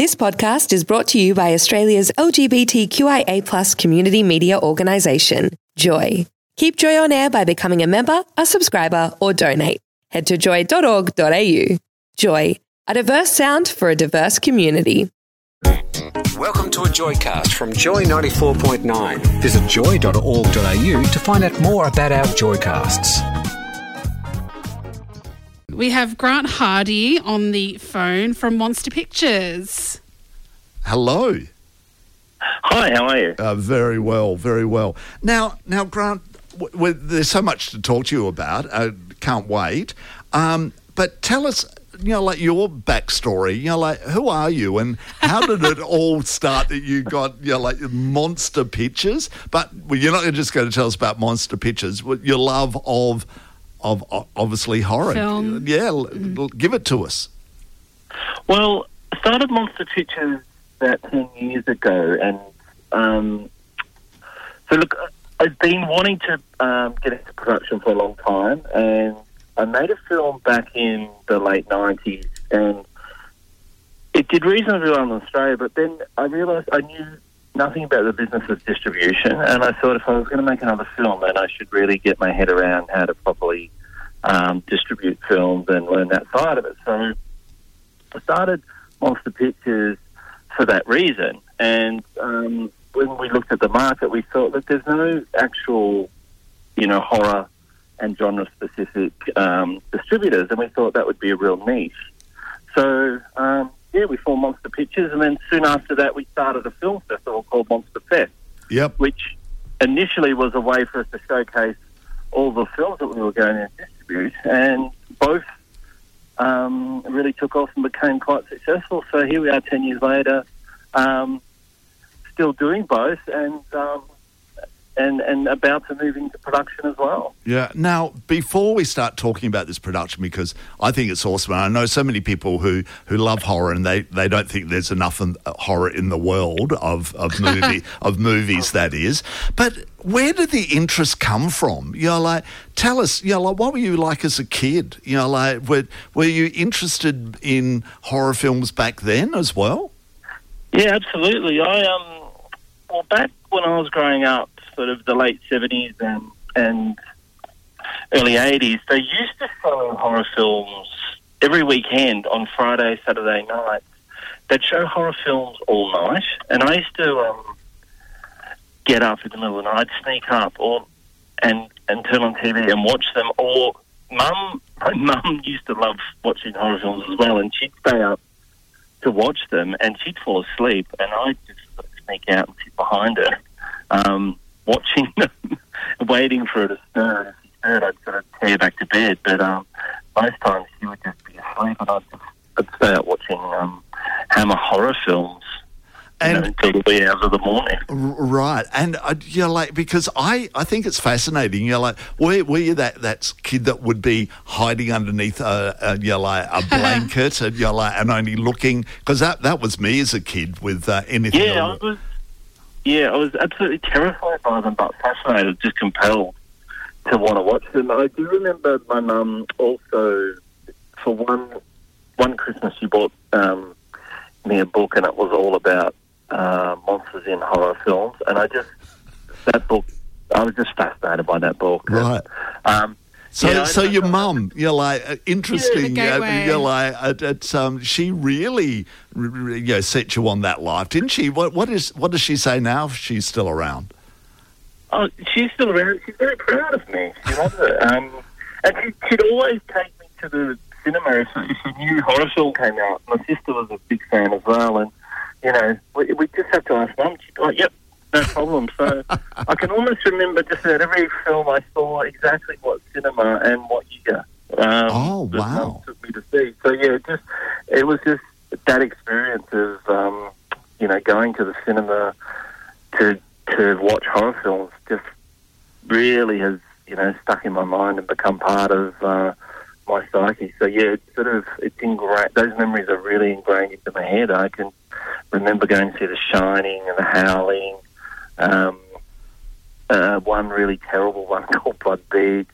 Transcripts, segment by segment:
This podcast is brought to you by Australia's LGBTQIA+ community media organisation, Joy. Keep Joy on air by becoming a member, a subscriber, or donate. Head to joy.org.au. Joy, a diverse sound for a diverse community. Welcome to a Joycast from Joy 94.9. Visit joy.org.au to find out more about our Joycasts. We have Grant Hardy on the phone from Monster Pictures. Hello. Hi, how are you? Very well, very well. Now, Grant, there's so much to talk to you about. Can't wait. But tell us, like your backstory. Who are you and how did it all start that you got, Monster Pictures? But you're not just going to tell us about Monster Pictures. Your love of obviously horror. Film. Yeah, give it to us. Well, I started Monster Pictures about 10 years ago, and so look, I've been wanting to get into production for a long time, and I made a film back in the late 90s, and it did reasonably well in Australia, but then I realised I knew nothing about the business of distribution, and I thought if I was going to make another film, then I should really get my head around how to properly distribute films and learn that side of it. So I started Monster Pictures for that reason, and when we looked at the market, we thought that there's no actual, horror and genre-specific distributors, and we thought that would be a real niche. So, we formed Monster Pictures, and then soon after that we started a film festival called Monster Fest, which initially was a way for us to showcase all the films that we were going to distribute, and both really took off and became quite successful. So here we are 10 years later, still doing both, and about to move into production as well. Yeah. Now, before we start talking about this production, because I think it's awesome, and I know so many people who love horror, and they don't think there's enough horror in the world of movies, that is. But where did the interest come from? Tell us, what were you like as a kid? Were you interested in horror films back then as well? Yeah, absolutely. Back when I was growing up, sort of the late 70s and early 80s, they used to show horror films every weekend on Friday, Saturday nights. They'd show horror films all night, and I used to get up in the middle of the night, sneak up and turn on TV and watch them. Or my mum used to love watching horror films as well, and she'd stay up to watch them, and she'd fall asleep, and I'd just sort of sneak out and sit behind her, watching them, waiting for her to stir. If she stirred, I'd sort of tear back to bed, but most times she would just be asleep, and I'd stay out watching Hammer horror films until the wee hours of the morning. Right, and because I think it's fascinating. Were you that kid that would be hiding underneath a blanket and only looking? Because that was me as a kid with anything. I was absolutely terrified by them, but fascinated, just compelled to want to watch them. I do remember my mum also, for one Christmas, she bought me a book, and it was all about monsters in horror films, and I was just fascinated by that book. Right. So your mum, interesting. She really, set you on that life, didn't she? What does she say now? If she's still around. Oh, she's still around. She's very proud of me. She loves it. And she'd always take me to the cinema if a new horror film came out. My sister was a big fan as well, and we just have to ask Mum. She'd be like, "Yep, no problem." So I can almost remember just about every film I saw exactly what cinema and what year. Wow! Mum took me to see. So it was just that experience of going to the cinema to watch horror films just really has stuck in my mind and become part of my psyche. So it's ingrained. Those memories are really ingrained into my head. I can remember going to see The Shining and The Howling. One really terrible one called Blood Beach.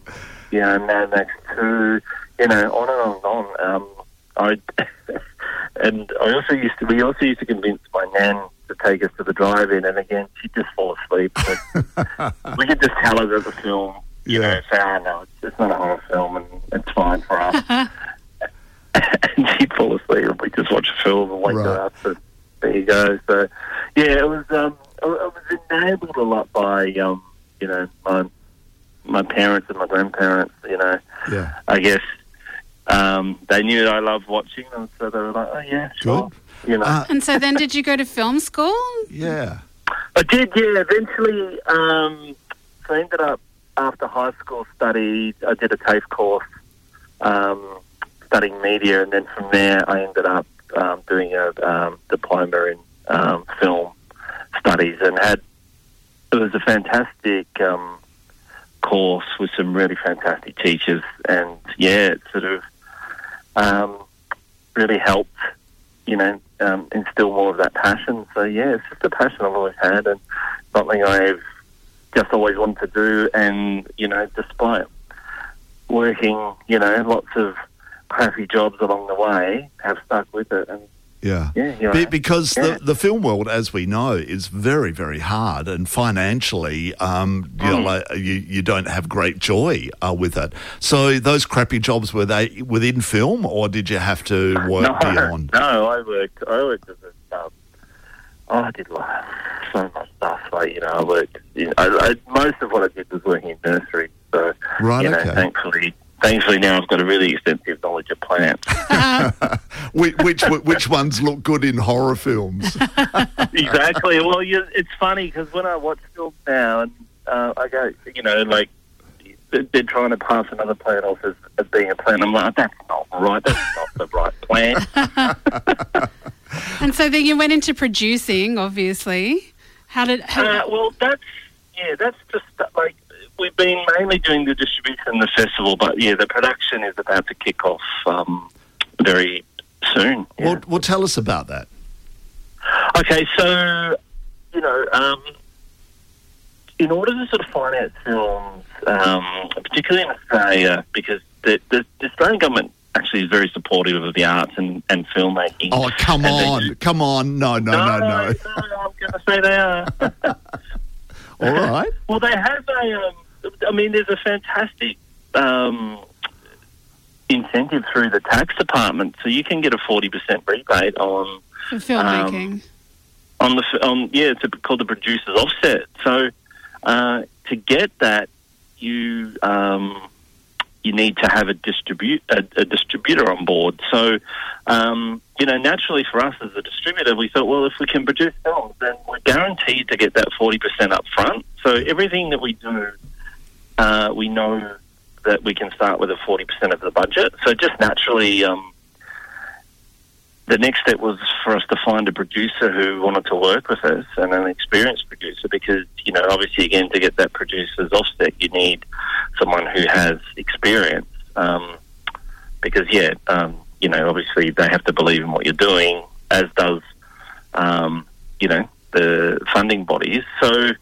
Mad Max 2. On and on and on. And we also used to convince my nan to take us to the drive-in, and again, she'd just fall asleep. We could just tell her that the film, say, no, it's not a horror film, and it's fine for us. And she'd fall asleep, and we'd just watch a film and wake her up, and there you go. So, yeah, it was, I was enabled a lot by, my parents and my grandparents, I guess. They knew that I loved watching them, so they were like, oh, yeah, sure. Good. And so then did you go to film school? Yeah. I did, yeah. Eventually, so I ended up, after high school study, I did a TAFE course studying media, and then from there I ended up doing a diploma in film studies, and it was a fantastic course with some really fantastic teachers, and it sort of really helped, instill more of that passion. So it's just a passion I've always had, and something I've just always wanted to do. And despite working, lots of crappy jobs along the way, have stuck with it. And because the film world, as we know, is very, very hard, and financially, you don't have great joy with it. So those crappy jobs, were they within film, or did you have to work beyond? No, I worked as a I did so much stuff. I worked. Most of what I did was working in nursery. So Thankfully now I've got a really extensive knowledge of plants. Which ones look good in horror films? Exactly. Well, it's funny because when I watch films now, and I go, they're trying to pass another plant off as being a plant. I'm like, that's not right. That's not the right plant. And so then you went into producing, obviously. Well, that's just like. We've been mainly doing the distribution and the festival, but the production is about to kick off very soon. Yeah. Well, tell us about that. Okay, so in order to sort of finance films, particularly in Australia, because the Australian government actually is very supportive of the arts and filmmaking. Oh, come on! No! No, I'm going to say they are. All right. Well, they have there's a fantastic incentive through the tax department, so you can get a 40% rebate on for filmmaking. It's called the producer's offset. So to get that, you need to have a distributor on board. So naturally for us as a distributor, we thought, well, if we can produce films, then we're guaranteed to get that 40% up front. So everything that we do, we know that we can start with a 40% of the budget. So just naturally, the next step was for us to find a producer who wanted to work with us, and an experienced producer, because, obviously, again, to get that producer's offset, you need someone who has experience. Because, obviously they have to believe in what you're doing, as does, the funding bodies. So,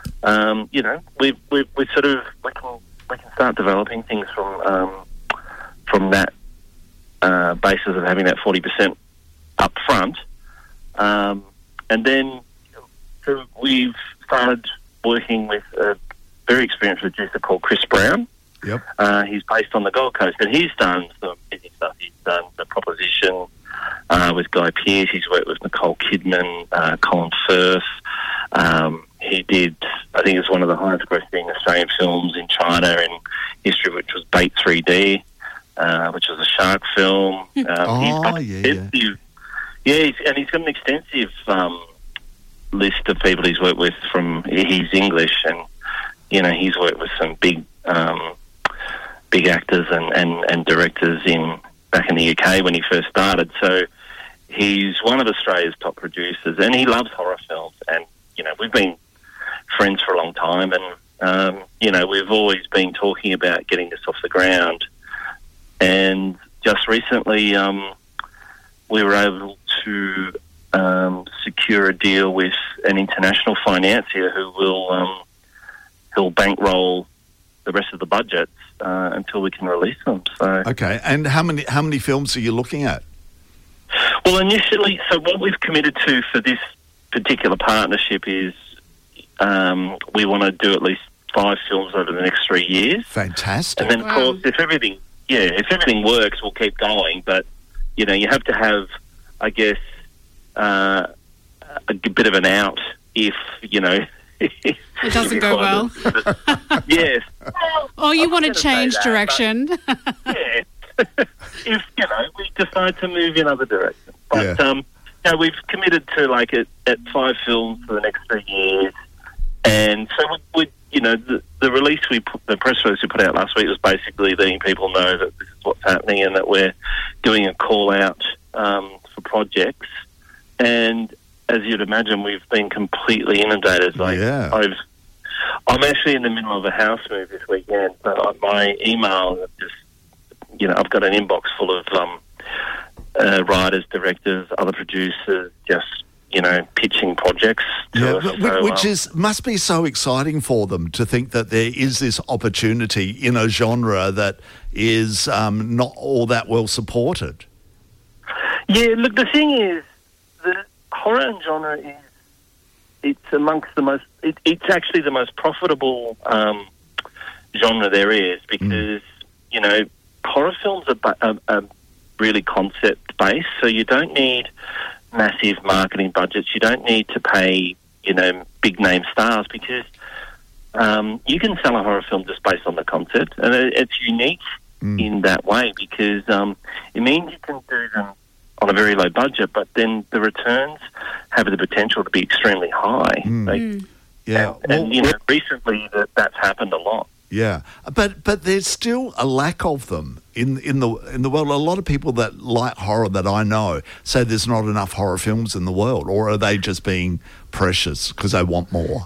we sort of we can start developing things from that basis of having that 40% up front, and then so we've started working with a very experienced producer called Chris Brown. Yep. He's based on the Gold Coast, and he's done some amazing stuff. He's done The Proposition with Guy Pearce. He's worked with Nicole Kidman, Colin Firth. He did, I think it's one of the highest grossing Australian films in China in history, which was Bait 3D, which was a shark film. He's got he's got an extensive list of people he's worked with. He's English, and he's worked with some big actors and directors back in the UK when he first started. So he's one of Australia's top producers, and he loves horror films. And we've been friends for a long time, and we've always been talking about getting this off the ground. And just recently, we were able to secure a deal with an international financier who will he'll bankroll the rest of the budgets until we can release them. So okay, and how many films are you looking at? Well, initially, so what we've committed to for this particular partnership is we want to do at least 5 films over the next 3 years. Fantastic. And then, of course, if everything works, we'll keep going. But, you know, you have to have, I guess, a bit of an out if, you know... It doesn't go well. Yes. Or you want to change direction. Yeah. If, you know, we decide to move in other directions. But, you know, we've committed to, like, at 5 films for the next 3 years. And so, we you know, the press release we put out last week was basically letting people know that this is what's happening and that we're doing a call-out for projects. And as you'd imagine, we've been completely inundated. Like, I'm actually in the middle of a house move this weekend, but my email just, you know, I've got an inbox full of writers, directors, other producers, just, you know, pitching projects to us. So, which must be so exciting for them to think that there is this opportunity in a genre that is not all that well supported. Yeah, look, the thing is, the horror and genre it's amongst the most... It's actually the most profitable genre there is because, you know, horror films are really concept-based, so you don't need massive marketing budgets. You don't need to pay, you know, big-name stars because you can sell a horror film just based on the concept, and it's unique in that way because it means you can do them on a very low budget, but then the returns have the potential to be extremely high. And you know, recently that's happened a lot. Yeah, but there's still a lack of them in the world. A lot of people that like horror that I know say there's not enough horror films in the world, or are they just being precious because they want more?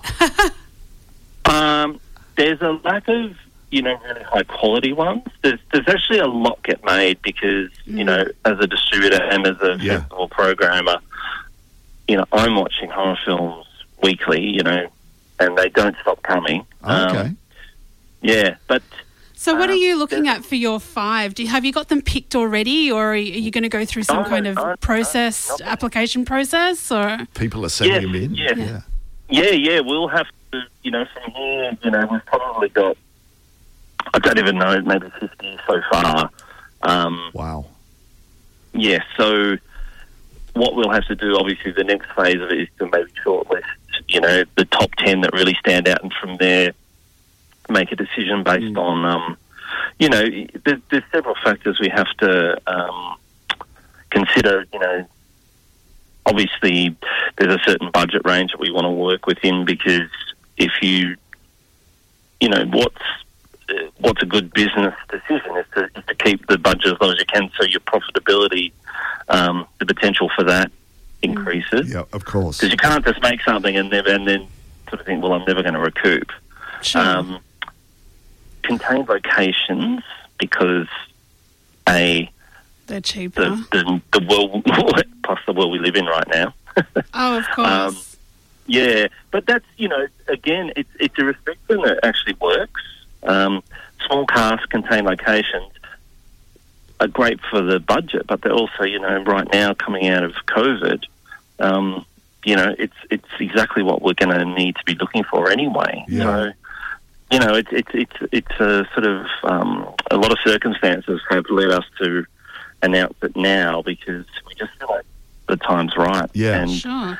There's a lack of, you know, really high quality ones. There's actually a lot get made because, you know, as a distributor and as a festival programmer, you know, I'm watching horror films weekly, you know, and they don't stop coming. Okay. But... So what are you looking at for your 5? Have you got them picked already, or are you going to go through some kind of application process? Or people are sending them in? Yeah, we'll have to, you know, from here, you know, we've probably got, I don't even know, maybe 50 so far. Wow. Yeah, so what we'll have to do, obviously, the next phase of it is to maybe shortlist, you know, the top 10 that really stand out, and from there make a decision based on, you know, there's several factors we have to consider. You know, obviously there's a certain budget range that we want to work within because if you know, what's a good business decision is to keep the budget as low as you can so your profitability, the potential for that increases. Yeah, of course. Because you can't just make something and then sort of think, well, I'm never going to recoup. Sure. Contained locations because they're cheaper. The world plus the world we live in right now. Oh, of course. But that's, you know, again, it's a restriction that actually works. Small cast, contained locations are great for the budget, but they're also, you know, right now coming out of COVID, you know, it's exactly what we're going to need to be looking for anyway. Yeah. So, you know, it's a sort of a lot of circumstances have led us to announce it now because we just feel like the time's right. Yeah, and, sure.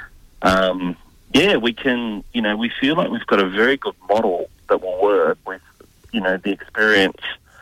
We can, you know, we feel like we've got a very good model that will work with, you know, the experience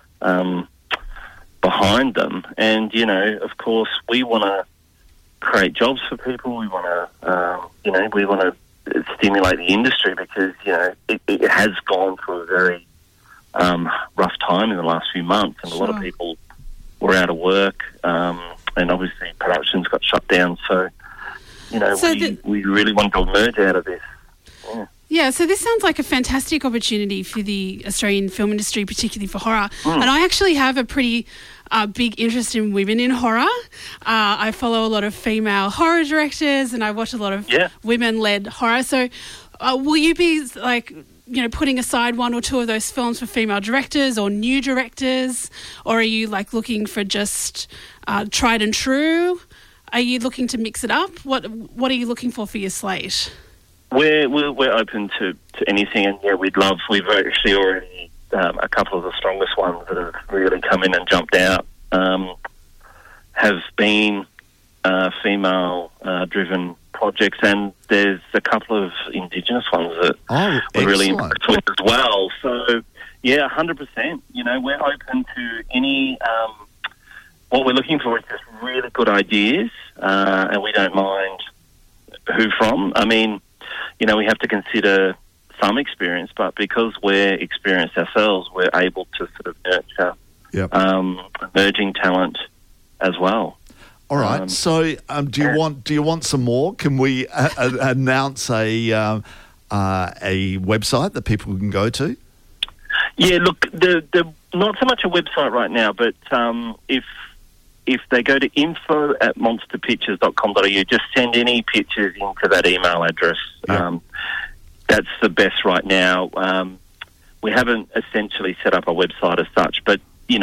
behind them, and you know, of course, we want to create jobs for people. We want to, you know, we want to stimulate the industry because, you know, it has gone through a very rough time in the last few months, and a lot of people were out of work, and obviously productions got shut down. So, you know, we really want to emerge out of this. Yeah, so this sounds like a fantastic opportunity for the Australian film industry, particularly for horror. And I actually have a pretty big interest in women in horror. I follow a lot of female horror directors and I watch a lot of women-led horror. So will you be, like, you know, putting aside one or two of those films for female directors or new directors? Or are you, like, looking for just tried and true? Are you looking to mix it up? What are you looking for your slate? We're open to anything, and we've actually already a couple of the strongest ones that have really come in and jumped out have been female driven projects, and there's a couple of Indigenous ones that we're really impressed with as well. So 100%. We're open to any. What we're looking for is just really good ideas, and we don't mind who from. I mean, we have to consider some experience, but because we're experienced ourselves, we're able to sort of nurture emerging talent as well. All right. So, do you want some more? Can we announce a website that people can go to? Yeah. Look, the not so much a website right now, but if they go to info@monsterpictures.com.au, just send any pictures into that email address. Yeah. That's the best right now. We haven't essentially set up a website as such, but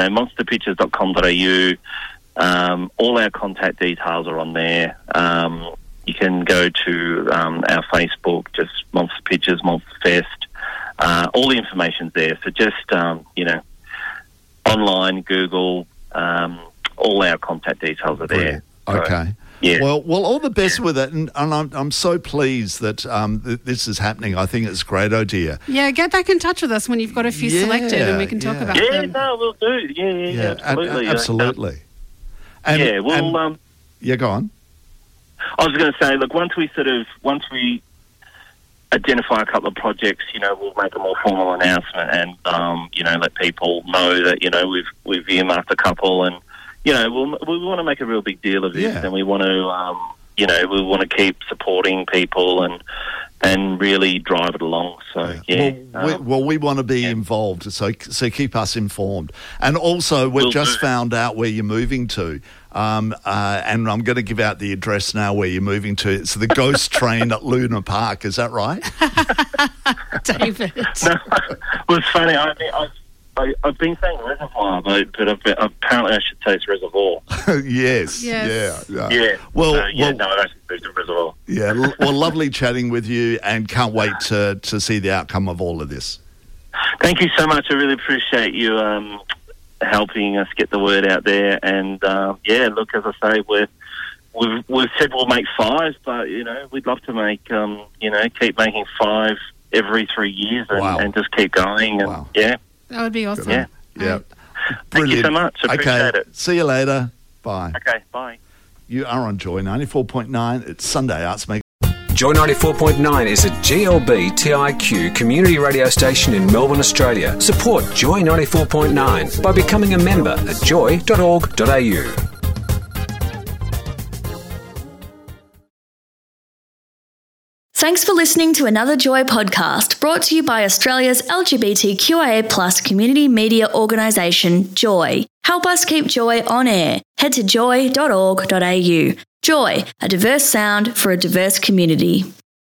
monsterpictures.com.au. All our contact details are on there. You can go to our Facebook, just Monster Pictures, Monster Fest. All the information's there. So just online, Google. All our contact details are there. Okay. So, yeah. Well, all the best with it, and I'm so pleased that this is happening. I think it's a great idea. Yeah, get back in touch with us when you've got a few selected, and we can talk about them. Yeah, no, we'll do. Yeah, absolutely. Absolutely. Go on. I was going to say, look, once we identify a couple of projects, we'll make a more formal announcement and let people know that we've earmarked a couple, and we want to make a real big deal of this, and we want to we want to keep supporting people and really drive it along. So we want to be involved. So keep us informed. And also, we've just found out where you're moving to. And I'm going to give out the address now where you're moving to. It's the Ghost Train at Luna Park. Is that right? David. No, well, it's funny. I've been saying reservoir, but apparently I should say it's reservoir. Yes. Yeah. Well, I don't think it's reservoir. Yeah. Well, lovely chatting with you, and can't wait to see the outcome of all of this. Thank you so much. I really appreciate you helping us get the word out there. And look, as I say, we've said we'll make 5, but we'd love to make keep making 5 every 3 years and just keep going. And that would be awesome. Yeah. Brilliant. Thank you so much. I appreciate it. See you later. Bye. Okay, bye. You are on Joy 94.9. It's Sunday Arts Magazine. Joy 94.9 is a GLBTIQ community radio station in Melbourne, Australia. Support Joy 94.9 by becoming a member at joy.org.au. Thanks for listening to another Joy podcast brought to you by Australia's LGBTQIA+ community media organisation, Joy. Help us keep Joy on air. Head to joy.org.au. Joy, a diverse sound for a diverse community.